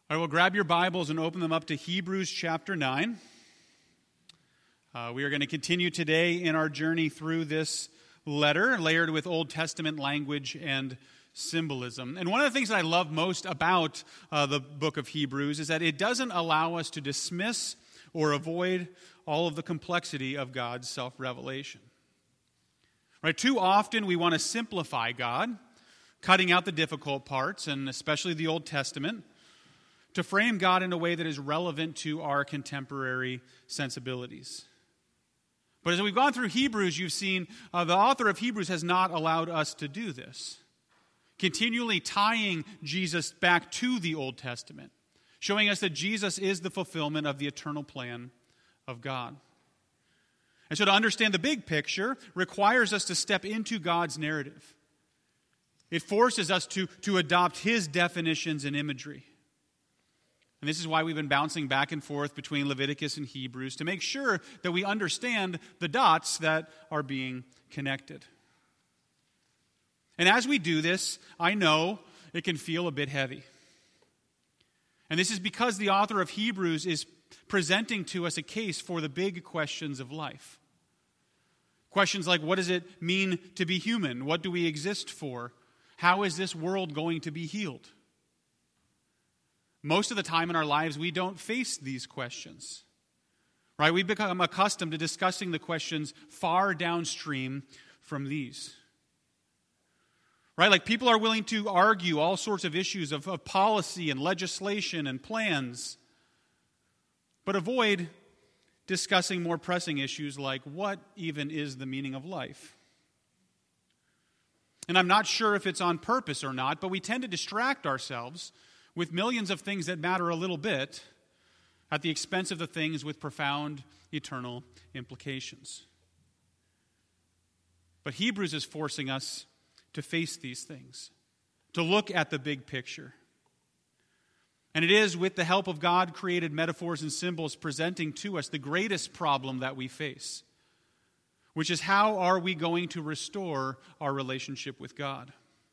I will grab your Bibles and open them up to Hebrews chapter 9. We are going to continue today in our journey through this letter, layered with Old Testament language and symbolism. And one of the things that I love most about the book of Hebrews is that it doesn't allow us to dismiss or avoid all of the complexity of God's self-revelation. Right? Too often we want to simplify God, cutting out the difficult parts, and especially the Old Testament, to frame God in a way that is relevant to our contemporary sensibilities. But as we've gone through Hebrews, you've seen the author of Hebrews has not allowed us to do this, continually tying Jesus back to the Old Testament, showing us that Jesus is the fulfillment of the eternal plan of God. And so to understand the big picture requires us to step into God's narrative. It forces us to adopt His definitions and imagery. And this is why we've been bouncing back and forth between Leviticus and Hebrews to make sure that we understand the dots that are being connected. And as we do this, I know it can feel a bit heavy. And this is because the author of Hebrews is presenting to us a case for the big questions of life. Questions like, what does it mean to be human? What do we exist for? How is this world going to be healed? Most of the time in our lives, we don't face these questions, right? We become accustomed to discussing the questions far downstream from these, right? Like people are willing to argue all sorts of issues of policy and legislation and plans, but avoid discussing more pressing issues like what even is the meaning of life? And I'm not sure if it's on purpose or not, but we tend to distract ourselves with millions of things that matter a little bit at the expense of the things with profound eternal implications. But Hebrews is forcing us to face these things, to look at the big picture. And it is with the help of God-created metaphors and symbols presenting to us the greatest problem that we face, which is how are we going to restore our relationship with God?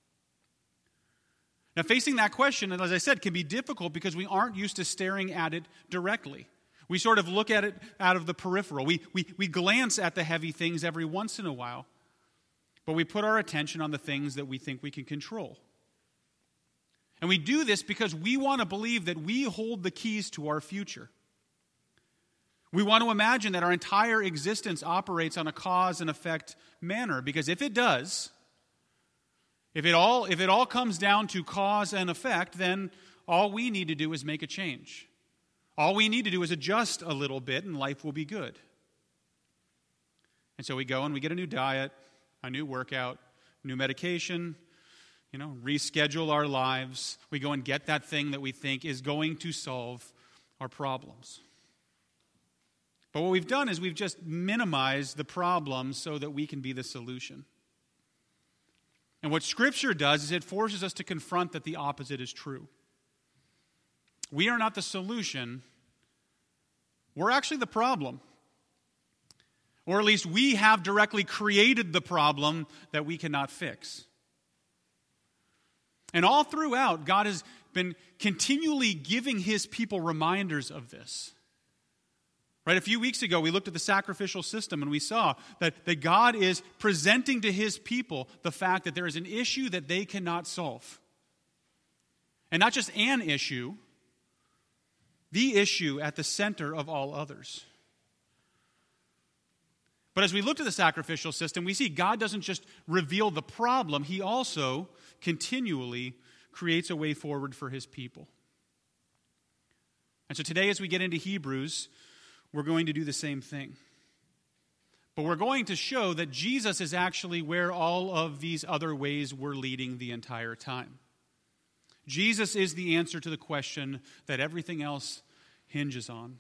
Now, facing that question, as I said, can be difficult because we aren't used to staring at it directly. We sort of look at it out of the peripheral. We glance at the heavy things every once in a while, but we put our attention on the things that we think we can control. And we do this because we want to believe that we hold the keys to our future. We want to imagine that our entire existence operates on a cause and effect manner, because if it does, if it all comes down to cause and effect, then all we need to do is make a change. All we need to do is adjust a little bit and life will be good. And so we go and we get a new diet, a new workout, new medication, reschedule our lives. We go and get that thing that we think is going to solve our problems. But what we've done is we've just minimized the problem so that we can be the solution. And what Scripture does is it forces us to confront that the opposite is true. We are not the solution. We're actually the problem. Or at least we have directly created the problem that we cannot fix. And all throughout, God has been continually giving His people reminders of this. Right, a few weeks ago, we looked at the sacrificial system and we saw that God is presenting to His people the fact that there is an issue that they cannot solve. And not just an issue, the issue at the center of all others. But as we look at the sacrificial system, we see God doesn't just reveal the problem, He also continually creates a way forward for His people. And so today, as we get into Hebrews, we're going to do the same thing. But we're going to show that Jesus is actually where all of these other ways were leading the entire time. Jesus is the answer to the question that everything else hinges on.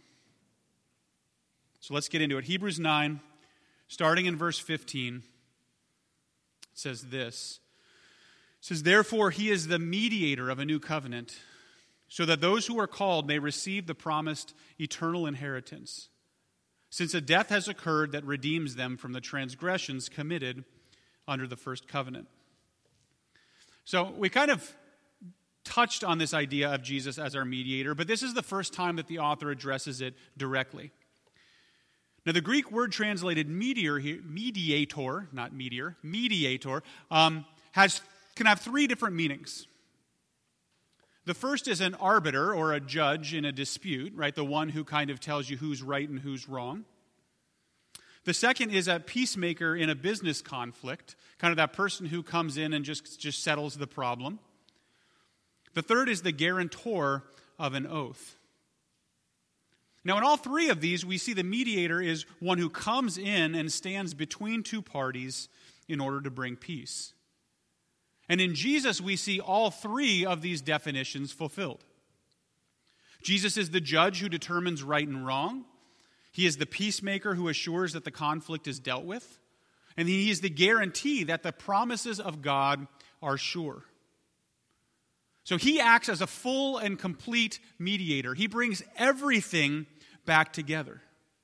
So let's get into it. Hebrews 9, starting in verse 15, it says this. It says, "Therefore He is the mediator of a new covenant, so that those who are called may receive the promised eternal inheritance, since a death has occurred that redeems them from the transgressions committed under the first covenant." So we kind of touched on this idea of Jesus as our mediator, but this is the first time that the author addresses it directly. Now, the Greek word translated mediator, not meteor, mediator, can have three different meanings. The first is an arbiter or a judge in a dispute, right? The one who kind of tells you who's right and who's wrong. The second is a peacemaker in a business conflict, kind of that person who comes in and just settles the problem. The third is the guarantor of an oath. Now, in all three of these, we see the mediator is one who comes in and stands between two parties in order to bring peace. And in Jesus, we see all three of these definitions fulfilled. Jesus is the judge who determines right and wrong. He is the peacemaker who assures that the conflict is dealt with. And he is the guarantee that the promises of God are sure. So he acts as a full and complete mediator. He brings everything back together.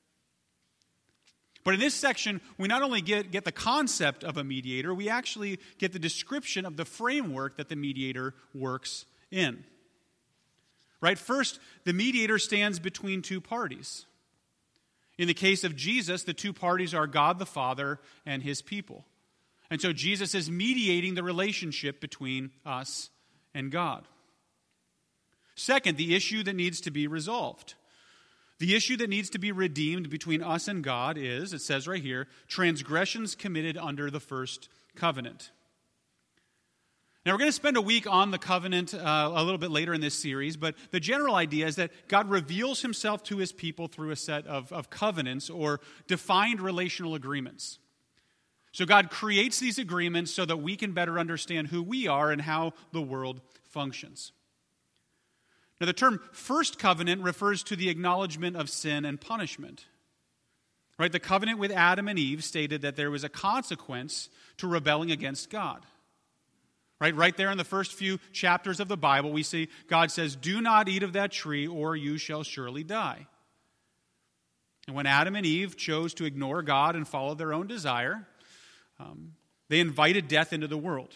But in this section, we not only get the concept of a mediator, we actually get the description of the framework that the mediator works in. Right? First, the mediator stands between two parties. In the case of Jesus, the two parties are God the Father and his people. And so Jesus is mediating the relationship between us and God. Second, the issue that needs to be resolved. The issue that needs to be redeemed between us and God is, it says right here, transgressions committed under the first covenant. Now, we're going to spend a week on the covenant a little bit later in this series, but the general idea is that God reveals himself to his people through a set of covenants or defined relational agreements. So God creates these agreements so that we can better understand who we are and how the world functions. Now, the term first covenant refers to the acknowledgement of sin and punishment. Right? The covenant with Adam and Eve stated that there was a consequence to rebelling against God. Right there in the first few chapters of the Bible, we see God says, "Do not eat of that tree, or you shall surely die." And when Adam and Eve chose to ignore God and follow their own desire, they invited death into the world.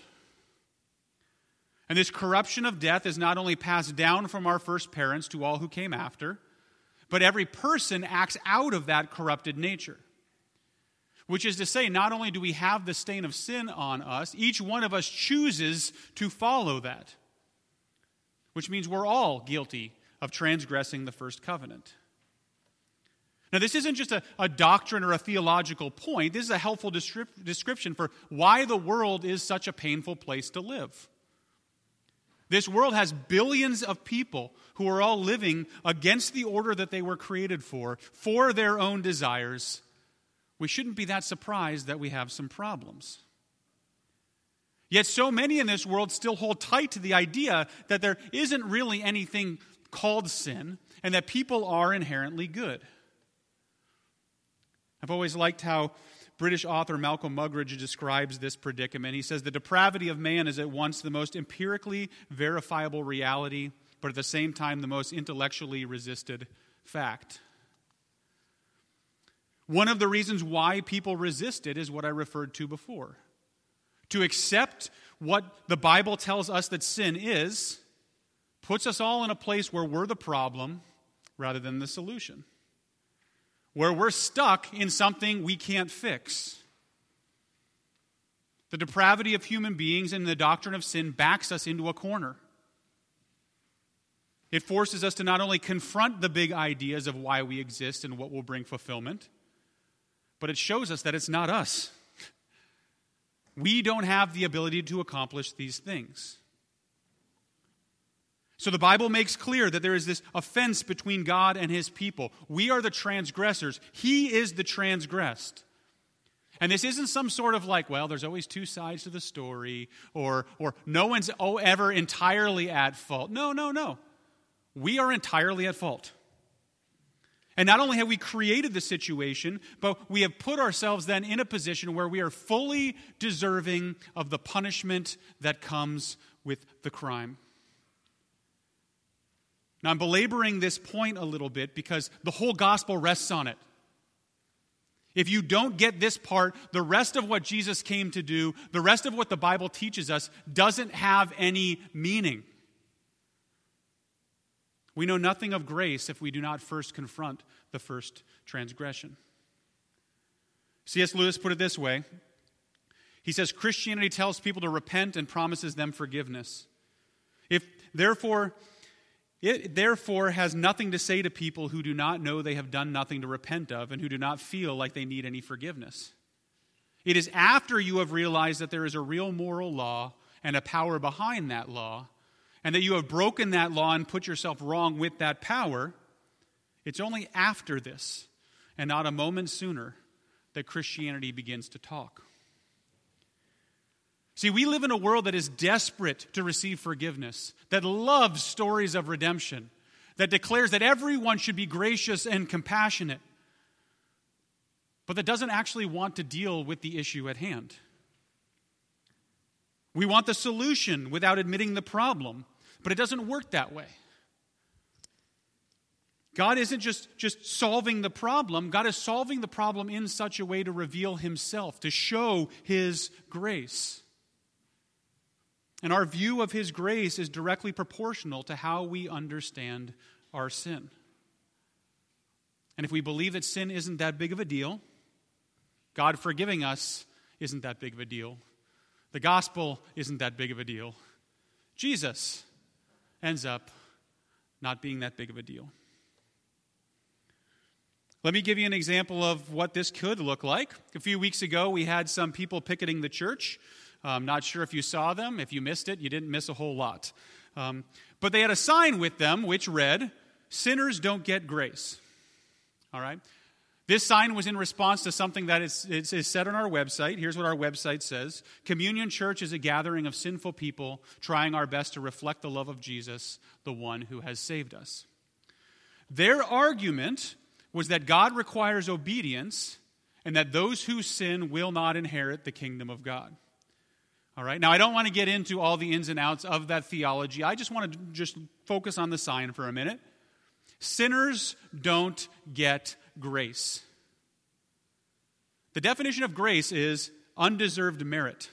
And this corruption of death is not only passed down from our first parents to all who came after, but every person acts out of that corrupted nature. Which is to say, not only do we have the stain of sin on us, each one of us chooses to follow that. Which means we're all guilty of transgressing the first covenant. Now, this isn't just a doctrine or a theological point. This is a helpful description for why the world is such a painful place to live. This world has billions of people who are all living against the order that they were created for their own desires. We shouldn't be that surprised that we have some problems. Yet so many in this world still hold tight to the idea that there isn't really anything called sin and that people are inherently good. I've always liked how British author Malcolm Muggeridge describes this predicament. He says, "The depravity of man is at once the most empirically verifiable reality, but at the same time the most intellectually resisted fact." One of the reasons why people resist it is what I referred to before. To accept what the Bible tells us that sin is puts us all in a place where we're the problem rather than the solution. Where we're stuck in something we can't fix. The depravity of human beings and the doctrine of sin backs us into a corner. It forces us to not only confront the big ideas of why we exist and what will bring fulfillment, but it shows us that it's not us. We don't have the ability to accomplish these things. So the Bible makes clear that there is this offense between God and his people. We are the transgressors. He is the transgressed. And this isn't some sort of like, well, there's always two sides to the story, or no one's ever entirely at fault. No. We are entirely at fault. And not only have we created the situation, but we have put ourselves then in a position where we are fully deserving of the punishment that comes with the crime. Now, I'm belaboring this point a little bit because the whole gospel rests on it. If you don't get this part, the rest of what Jesus came to do, the rest of what the Bible teaches us, doesn't have any meaning. We know nothing of grace if we do not first confront the first transgression. C.S. Lewis put it this way. He says, Christianity tells people to repent and promises them forgiveness. It therefore has nothing to say to people who do not know they have done nothing to repent of and who do not feel like they need any forgiveness. It is after you have realized that there is a real moral law and a power behind that law, and that you have broken that law and put yourself wrong with that power, it's only after this, and not a moment sooner, that Christianity begins to talk. See, we live in a world that is desperate to receive forgiveness, that loves stories of redemption, that declares that everyone should be gracious and compassionate, but that doesn't actually want to deal with the issue at hand. We want the solution without admitting the problem, but it doesn't work that way. God isn't just solving the problem. God is solving the problem in such a way to reveal himself, to show his grace. And our view of his grace is directly proportional to how we understand our sin. And if we believe that sin isn't that big of a deal, God forgiving us isn't that big of a deal. The gospel isn't that big of a deal. Jesus ends up not being that big of a deal. Let me give you an example of what this could look like. A few weeks ago, we had some people picketing the church. I'm not sure if you saw them. If you missed it, you didn't miss a whole lot. But they had a sign with them which read, "Sinners don't get grace." All right? This sign was in response to something that is said on our website. Here's what our website says. Communion Church is a gathering of sinful people trying our best to reflect the love of Jesus, the one who has saved us. Their argument was that God requires obedience and that those who sin will not inherit the kingdom of God. All right? Now, I don't want to get into all the ins and outs of that theology. I just want to just focus on the sign for a minute. Sinners don't get grace. The definition of grace is undeserved merit.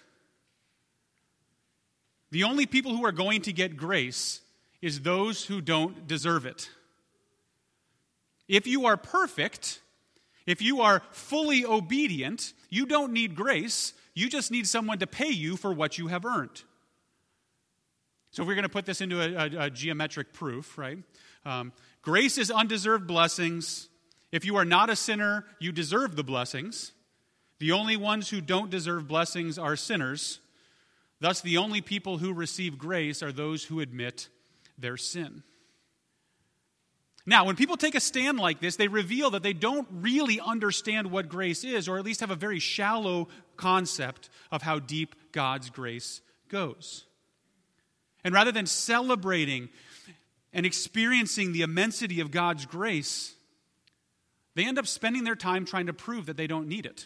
The only people who are going to get grace is those who don't deserve it. If you are perfect, if you are fully obedient, you don't need grace. You just need someone to pay you for what you have earned. So if we're going to put this into a geometric proof, right? Grace is undeserved blessings. If you are not a sinner, you deserve the blessings. The only ones who don't deserve blessings are sinners. Thus, the only people who receive grace are those who admit their sin. Now, when people take a stand like this, they reveal that they don't really understand what grace is, or at least have a very shallow concept of how deep God's grace goes. And rather than celebrating and experiencing the immensity of God's grace, they end up spending their time trying to prove that they don't need it.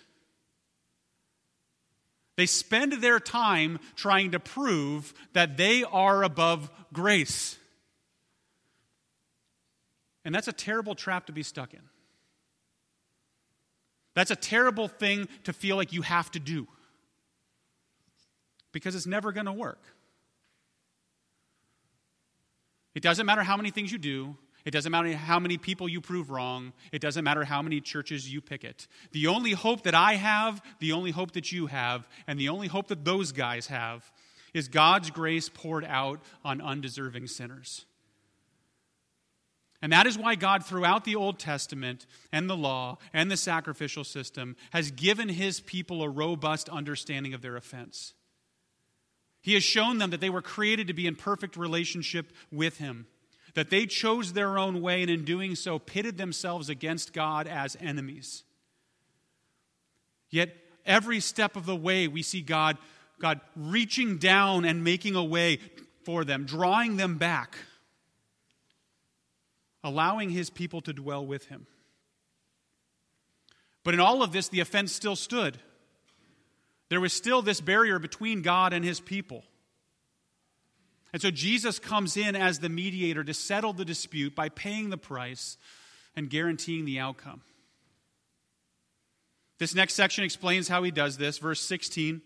They spend their time trying to prove that they are above grace. And that's a terrible trap to be stuck in. That's a terrible thing to feel like you have to do. Because it's never going to work. It doesn't matter how many things you do. It doesn't matter how many people you prove wrong. It doesn't matter how many churches you picket. The only hope that I have, the only hope that you have, and the only hope that those guys have is God's grace poured out on undeserving sinners. And that is why God, throughout the Old Testament and the law and the sacrificial system, has given his people a robust understanding of their offense. He has shown them that they were created to be in perfect relationship with him, that they chose their own way, and in doing so pitted themselves against God as enemies. Yet every step of the way we see God reaching down and making a way for them, drawing them back, allowing his people to dwell with him. But in all of this, the offense still stood. There was still this barrier between God and his people. And so Jesus comes in as the mediator to settle the dispute by paying the price and guaranteeing the outcome. This next section explains how he does this. Verse 16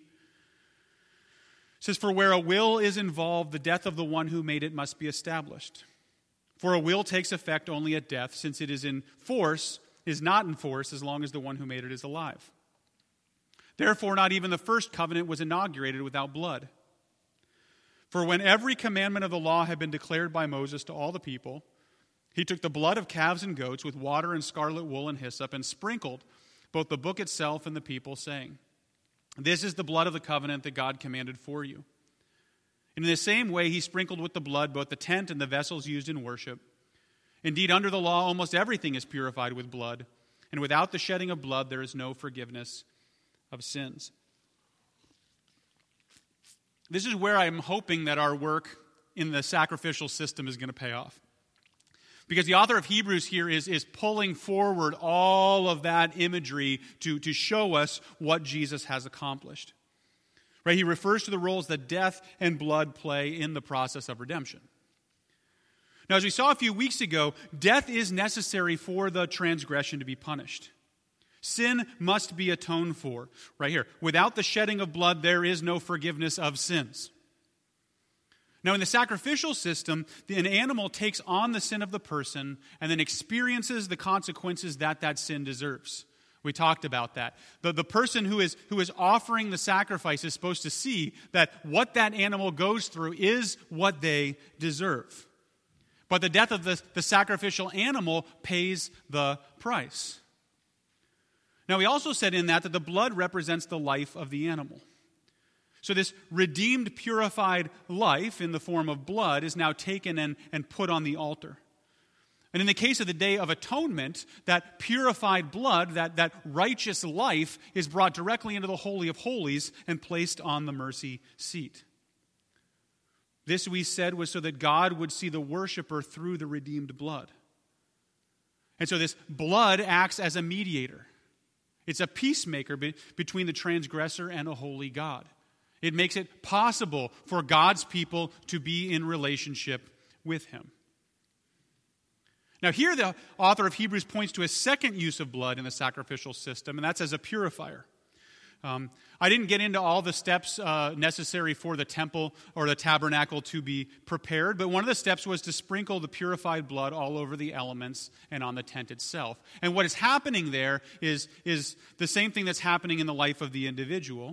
says, "For where a will is involved, the death of the one who made it must be established. For a will takes effect only at death, since it is not in force as long as the one who made it is alive. Therefore, not even the first covenant was inaugurated without blood. For when every commandment of the law had been declared by Moses to all the people, he took the blood of calves and goats with water and scarlet wool and hyssop and sprinkled both the book itself and the people, saying, "This is the blood of the covenant that God commanded for you." And in the same way, he sprinkled with the blood both the tent and the vessels used in worship. Indeed, under the law, almost everything is purified with blood, and without the shedding of blood, there is no forgiveness of sins. This is where I'm hoping that our work in the sacrificial system is going to pay off. Because the author of Hebrews here is pulling forward all of that imagery to show us what Jesus has accomplished. Right? He refers to the roles that death and blood play in the process of redemption. Now, as we saw a few weeks ago, death is necessary for the transgression to be punished. Sin must be atoned for. Right here. Without the shedding of blood, there is no forgiveness of sins. Now, in the sacrificial system, an animal takes on the sin of the person and then experiences the consequences that sin deserves. We talked about that. The person who is offering the sacrifice is supposed to see that what that animal goes through is what they deserve. But the death of the sacrificial animal pays the price. Now, we also said in that the blood represents the life of the animal. So this redeemed, purified life in the form of blood is now taken and put on the altar. And in the case of the Day of Atonement, that purified blood, that righteous life, is brought directly into the Holy of Holies and placed on the mercy seat. This, we said, was so that God would see the worshiper through the redeemed blood. And so this blood acts as a mediator. It's a peacemaker between the transgressor and a holy God. It makes it possible for God's people to be in relationship with him. Now here the author of Hebrews points to a second use of blood in the sacrificial system, and that's as a purifier. I didn't get into all the steps necessary for the temple or the tabernacle to be prepared, but one of the steps was to sprinkle the purified blood all over the elements and on the tent itself. And what is happening there is the same thing that's happening in the life of the individual.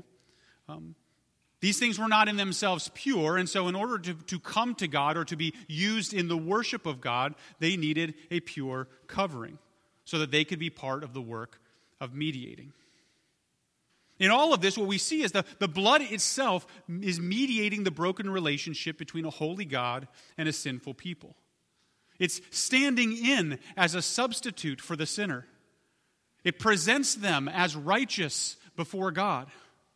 These things were not in themselves pure, and so in order to come to God or to be used in the worship of God, they needed a pure covering so that they could be part of the work of mediating. In all of this, what we see is the blood itself is mediating the broken relationship between a holy God and a sinful people. It's standing in as a substitute for the sinner. It presents them as righteous before God.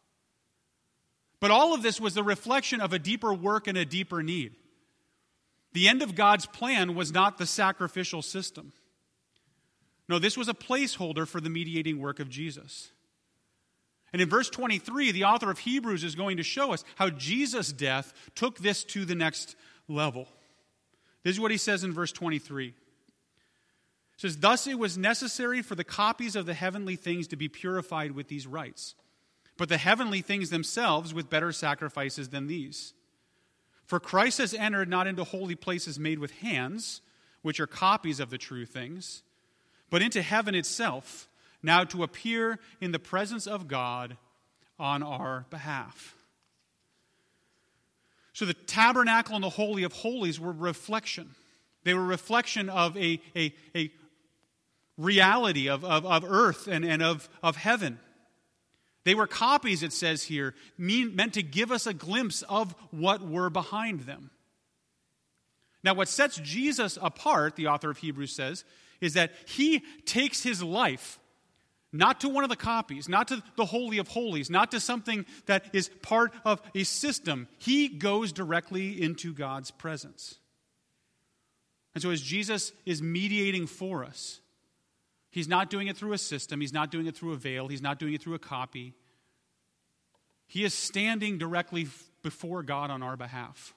But all of this was the reflection of a deeper work and a deeper need. The end of God's plan was not the sacrificial system. No, this was a placeholder for the mediating work of Jesus. And in verse 23, the author of Hebrews is going to show us how Jesus' death took this to the next level. This is what he says in verse 23. It says, "Thus it was necessary for the copies of the heavenly things to be purified with these rites, but the heavenly things themselves with better sacrifices than these. For Christ has entered not into holy places made with hands, which are copies of the true things, but into heaven itself, now to appear in the presence of God on our behalf." So the tabernacle and the Holy of Holies were reflection. They were reflection of a reality of earth and of heaven. They were copies, it says here, meant to give us a glimpse of what were behind them. Now, what sets Jesus apart, the author of Hebrews says, is that he takes his life not to one of the copies, not to the Holy of Holies, not to something that is part of a system. He goes directly into God's presence. And so as Jesus is mediating for us, he's not doing it through a system. He's not doing it through a veil. He's not doing it through a copy. He is standing directly before God on our behalf.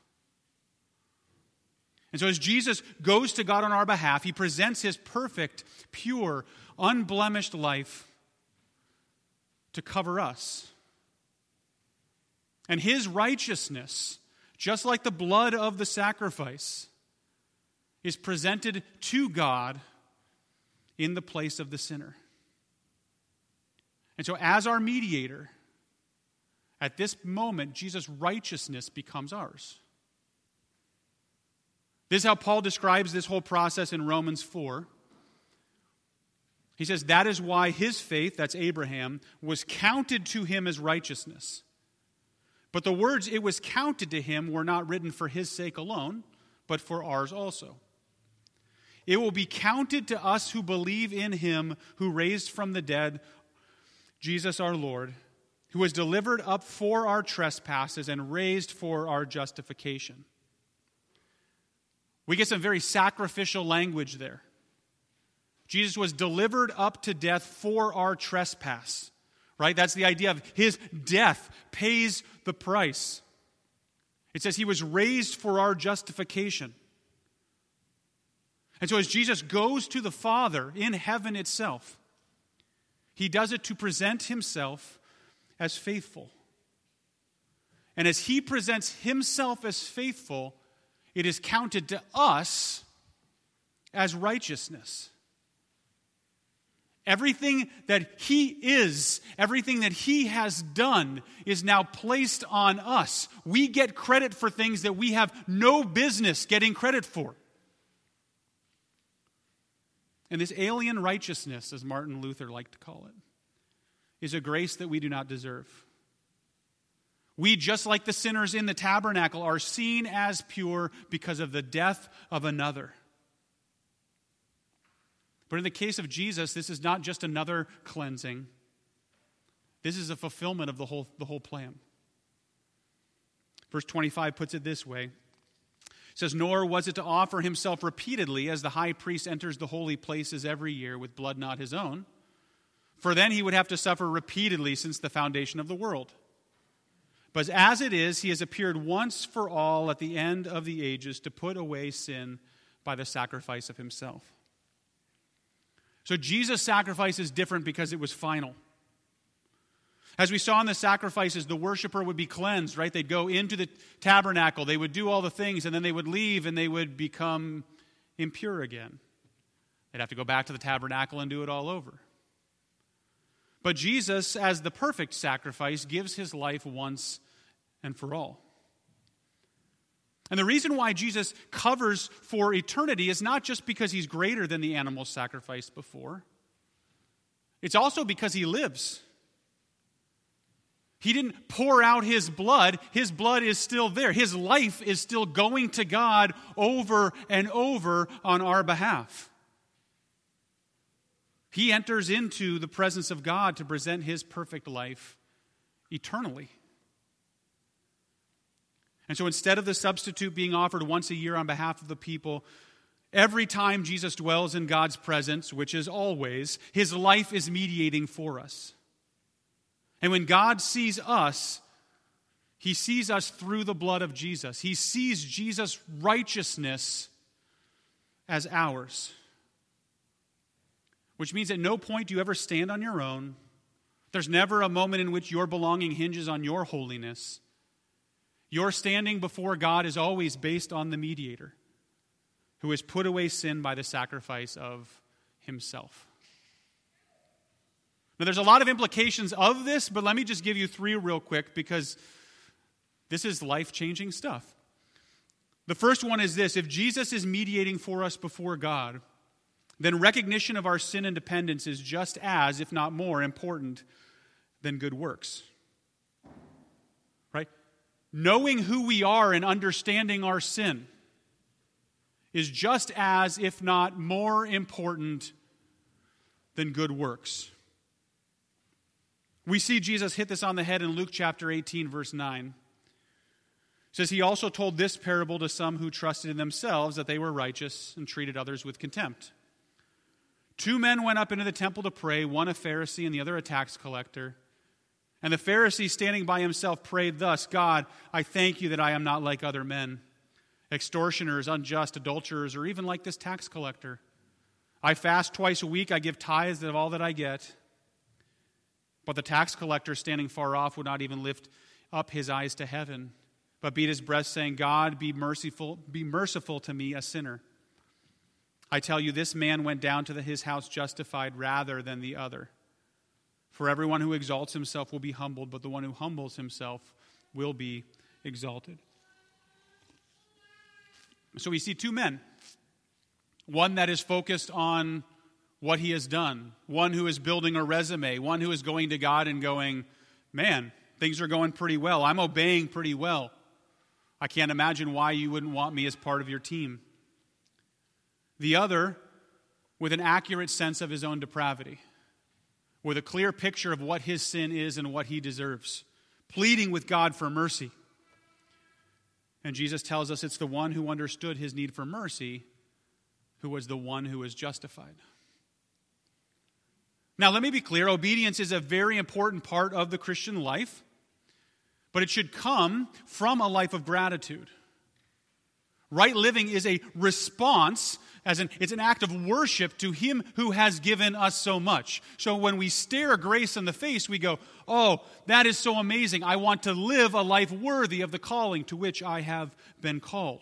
And so as Jesus goes to God on our behalf, he presents his perfect, pure, unblemished life to cover us. And his righteousness, just like the blood of the sacrifice, is presented to God in the place of the sinner. And so as our mediator, at this moment, Jesus' righteousness becomes ours. This is how Paul describes this whole process in Romans 4. He says, that is why his faith, that's Abraham, was counted to him as righteousness. But the words "it was counted to him" were not written for his sake alone, but for ours also. It will be counted to us who believe in him who raised from the dead Jesus our Lord, who was delivered up for our trespasses and raised for our justification. We get some very sacrificial language there. Jesus was delivered up to death for our trespass, right? That's the idea of his death pays the price. It says he was raised for our justification. And so as Jesus goes to the Father in heaven itself, he does it to present himself as faithful. And as he presents himself as faithful, it is counted to us as righteousness. Everything that he is, everything that he has done is now placed on us. We get credit for things that we have no business getting credit for. And this alien righteousness, as Martin Luther liked to call it, is a grace that we do not deserve. We, just like the sinners in the tabernacle, are seen as pure because of the death of another. But in the case of Jesus, this is not just another cleansing. This is a fulfillment of the whole plan. Verse 25 puts it this way. It says, "Nor was it to offer himself repeatedly as the high priest enters the holy places every year with blood not his own. For then he would have to suffer repeatedly since the foundation of the world. But as it is, he has appeared once for all at the end of the ages to put away sin by the sacrifice of himself." So Jesus' sacrifice is different because it was final. As we saw in the sacrifices, the worshiper would be cleansed, right? They'd go into the tabernacle, they would do all the things, and then they would leave and they would become impure again. They'd have to go back to the tabernacle and do it all over. But Jesus, as the perfect sacrifice, gives his life once and for all. And the reason why Jesus covers for eternity is not just because he's greater than the animal sacrificed before. It's also because he lives. He didn't pour out his blood. His blood is still there. His life is still going to God over and over on our behalf. He enters into the presence of God to present his perfect life eternally. And so instead of the substitute being offered once a year on behalf of the people, every time Jesus dwells in God's presence, which is always, his life is mediating for us. And when God sees us, he sees us through the blood of Jesus. He sees Jesus' righteousness as ours. Which means at no point do you ever stand on your own. There's never a moment in which your belonging hinges on your holiness. Your standing before God is always based on the mediator, who has put away sin by the sacrifice of himself. Now, there's a lot of implications of this, but let me just give you three real quick because this is life-changing stuff. The first one is this: if Jesus is mediating for us before God, then recognition of our sin and dependence is just as, if not more, important than good works. Right? Knowing who we are and understanding our sin is just as, if not more, important than good works. We see Jesus hit this on the head in Luke chapter 18, verse 9. It says, "He also told this parable to some who trusted in themselves that they were righteous and treated others with contempt. 2 men went up into the temple to pray, one a Pharisee and the other a tax collector. And the Pharisee, standing by himself, prayed thus: God, I thank you that I am not like other men, extortioners, unjust, adulterers, or even like this tax collector. I fast twice a week, I give tithes of all that I get. But the tax collector, standing far off, would not even lift up his eyes to heaven, but beat his breast, saying, God, be merciful to me, a sinner. I tell you, this man went down to his house justified rather than the other. For everyone who exalts himself will be humbled, but the one who humbles himself will be exalted." So we see two men. One that is focused on what he has done. One who is building a resume. One who is going to God and going, "Man, things are going pretty well. I'm obeying pretty well. I can't imagine why you wouldn't want me as part of your team." The other with an accurate sense of his own depravity, with a clear picture of what his sin is and what he deserves, pleading with God for mercy. And Jesus tells us it's the one who understood his need for mercy who was the one who was justified. Now, let me be clear. Obedience is a very important part of the Christian life, but it should come from a life of gratitude. Right living is a response, it's an act of worship to him who has given us so much. So when we stare grace in the face, we go, "Oh, that is so amazing. I want to live a life worthy of the calling to which I have been called."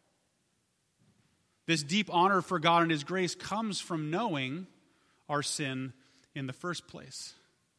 This deep honor for God and his grace comes from knowing our sin in the first place.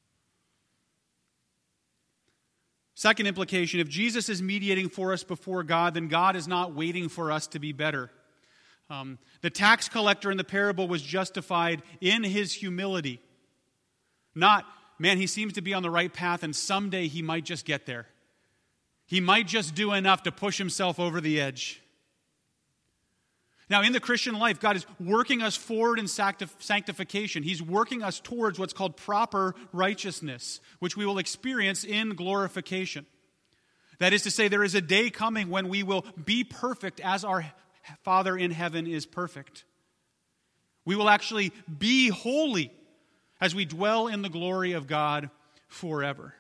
Second implication, if Jesus is mediating for us before God, then God is not waiting for us to be better. The tax collector in the parable was justified in his humility. Not, man, he seems to be on the right path and someday he might just get there. He might just do enough to push himself over the edge. Now, in the Christian life, God is working us forward in sanctification. He's working us towards what's called proper righteousness, which we will experience in glorification. That is to say, there is a day coming when we will be perfect as our Father in heaven is perfect. We will actually be holy as we dwell in the glory of God forever.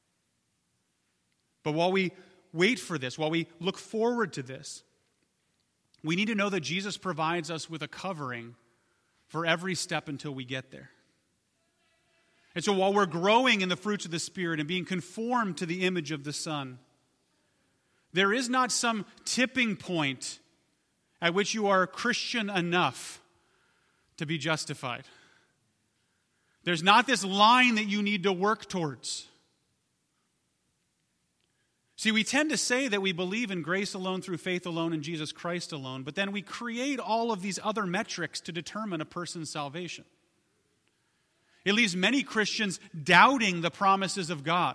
But while we wait for this, while we look forward to this, we need to know that Jesus provides us with a covering for every step until we get there. And so while we're growing in the fruits of the Spirit and being conformed to the image of the Son, there is not some tipping point at which you are Christian enough to be justified. There's not this line that you need to work towards. See, we tend to say that we believe in grace alone, through faith alone, in Jesus Christ alone, but then we create all of these other metrics to determine a person's salvation. It leaves many Christians doubting the promises of God.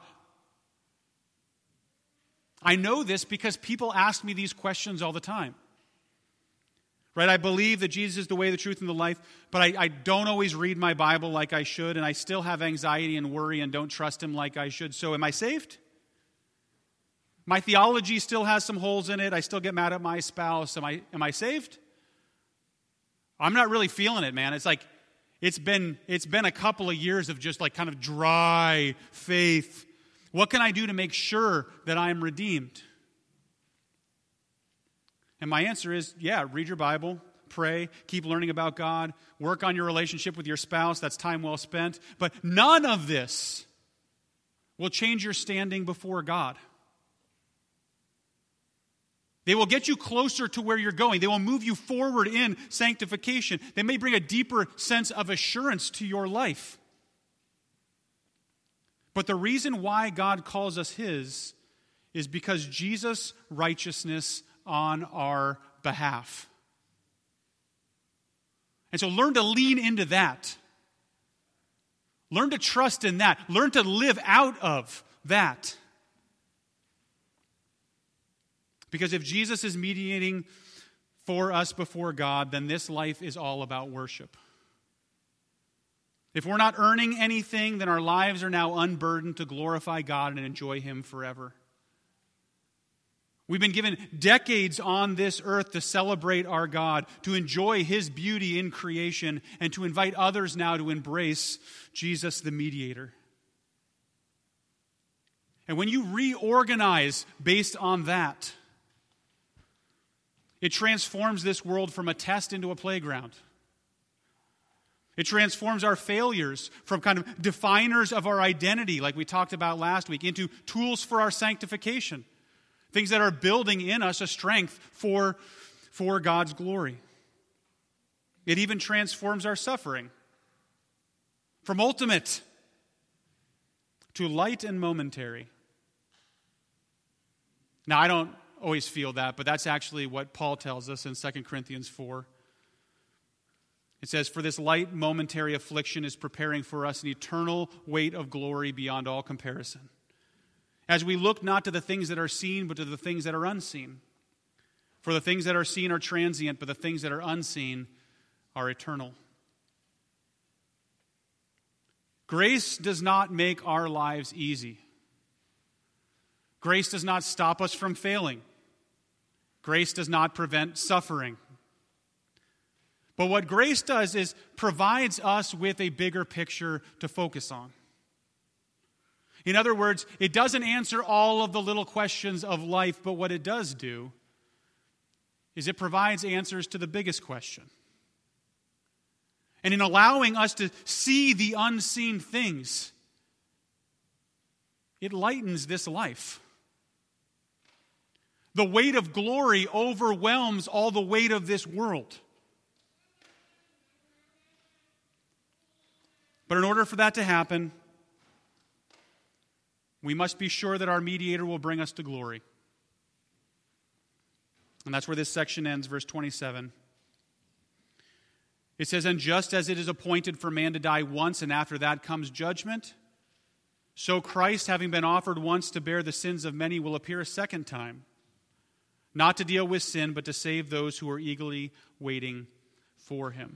I know this because people ask me these questions all the time. Right? I believe that Jesus is the way, the truth, and the life, but I don't always read my Bible like I should, and I still have anxiety and worry and don't trust him like I should. So am I saved? My theology still has some holes in it. I still get mad at my spouse. Am I saved? I'm not really feeling it, man. It's like it's been a couple of years of just like kind of dry faith. What can I do to make sure that I'm redeemed? And my answer is, read your Bible, pray, keep learning about God, work on your relationship with your spouse. That's time well spent. But none of this will change your standing before God. They will get you closer to where you're going. They will move you forward in sanctification. They may bring a deeper sense of assurance to your life. But the reason why God calls us his is because Jesus' righteousness on our behalf. And so learn to lean into that. Learn to trust in that. Learn to live out of that. Because if Jesus is mediating for us before God, then this life is all about worship. If we're not earning anything, then our lives are now unburdened to glorify God and enjoy him forever. We've been given decades on this earth to celebrate our God, to enjoy his beauty in creation, and to invite others now to embrace Jesus the mediator. And when you reorganize based on that, it transforms this world from a test into a playground. It transforms our failures from kind of definers of our identity, like we talked about last week, into tools for our sanctification. Things that are building in us a strength for God's glory. It even transforms our suffering from ultimate to light and momentary. Now, I don't always feel that, but that's actually what Paul tells us in 2 Corinthians 4. It says, "For this light momentary affliction is preparing for us an eternal weight of glory beyond all comparison. As we look not to the things that are seen, but to the things that are unseen. For the things that are seen are transient, but the things that are unseen are eternal." Grace does not make our lives easy. Grace does not stop us from failing. Grace does not prevent suffering. But what grace does is provides us with a bigger picture to focus on. In other words, it doesn't answer all of the little questions of life, but what it does do is it provides answers to the biggest question. And in allowing us to see the unseen things, it lightens this life. The weight of glory overwhelms all the weight of this world. But in order for that to happen, we must be sure that our mediator will bring us to glory. And that's where this section ends, verse 27. It says, "And just as it is appointed for man to die once, and after that comes judgment, so Christ, having been offered once to bear the sins of many, will appear a second time, not to deal with sin, but to save those who are eagerly waiting for him."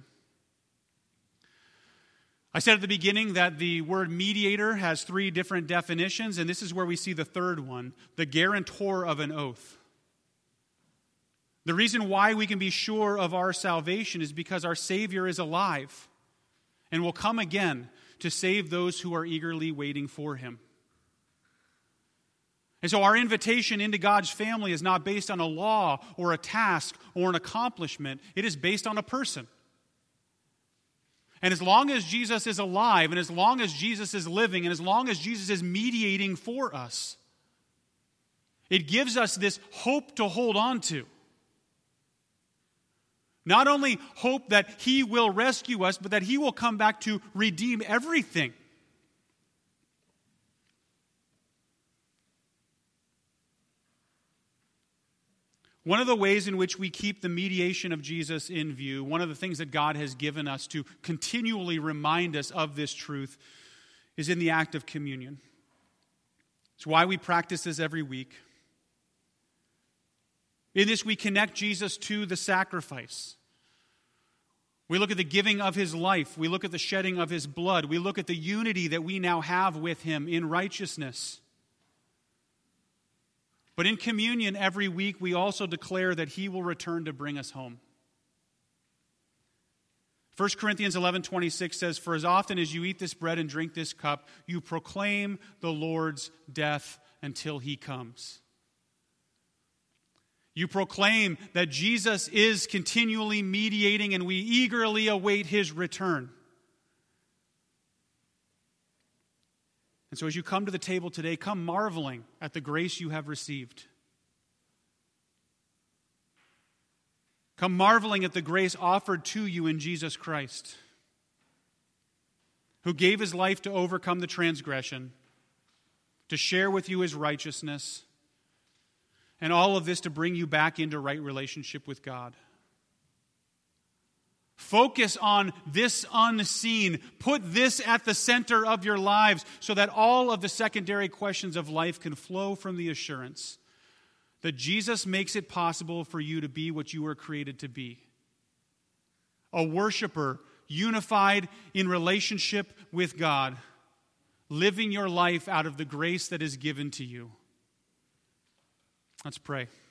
I said at the beginning that the word mediator has three different definitions, and this is where we see the third one, the guarantor of an oath. The reason why we can be sure of our salvation is because our Savior is alive and will come again to save those who are eagerly waiting for him. And so our invitation into God's family is not based on a law or a task or an accomplishment. It is based on a person. And as long as Jesus is alive, and as long as Jesus is living, and as long as Jesus is mediating for us, it gives us this hope to hold on to. Not only hope that he will rescue us, but that he will come back to redeem everything. One of the ways in which we keep the mediation of Jesus in view, one of the things that God has given us to continually remind us of this truth, is in the act of communion. It's why we practice this every week. In this, we connect Jesus to the sacrifice. We look at the giving of his life. We look at the shedding of his blood. We look at the unity that we now have with him in righteousness. But in communion every week, we also declare that he will return to bring us home. 1 Corinthians 11:26 says, "For as often as you eat this bread and drink this cup, you proclaim the Lord's death until he comes." You proclaim that Jesus is continually mediating, and we eagerly await his return. And so as you come to the table today, come marveling at the grace you have received. Come marveling at the grace offered to you in Jesus Christ, who gave his life to overcome the transgression, to share with you his righteousness, and all of this to bring you back into right relationship with God. Focus on this unseen. Put this at the center of your lives so that all of the secondary questions of life can flow from the assurance that Jesus makes it possible for you to be what you were created to be. A worshiper, unified in relationship with God, living your life out of the grace that is given to you. Let's pray.